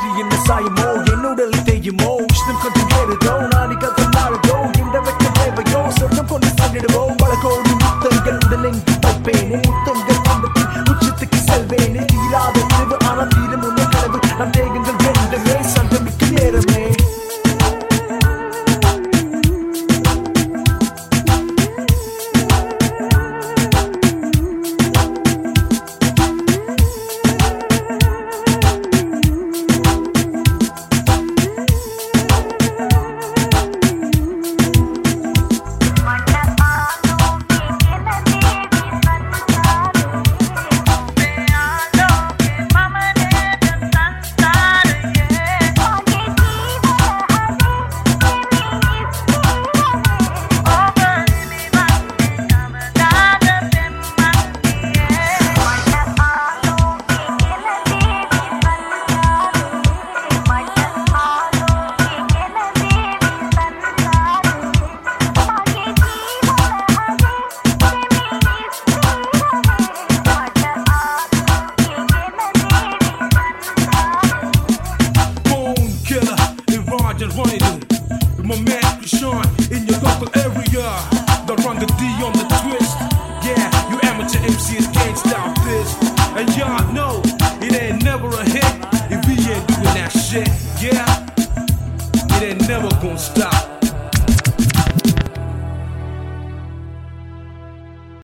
என்ன சாயமோ என்னுடல் தேயுமோ உஷ்ணம் கொஞ்சம் ஏறுதோ நாளிகள் நாளுதோ இந்த வெட்கம் தேவையோ சொர்க்கம் கொண்டு சென்றிடுவோம் பல கோடி முத்தங்கள் உடலெங்கு வைப்பேனே முத்தங்கள் கொண்டு உச்சத்துக்கு செல்வேனே தீராத இரவு ஆனால் தீரும் உன்னை கனவு நம் தேகங்கள் ரெண்டுமே சங்கமிக்கும் நேரமே My man Sean in your local area. The run the D on the twist. Yeah, you amateur MCs can't stop this. And y'all know it ain't never a hit if we ain't doing that shit. Yeah, it ain't never gonna stop.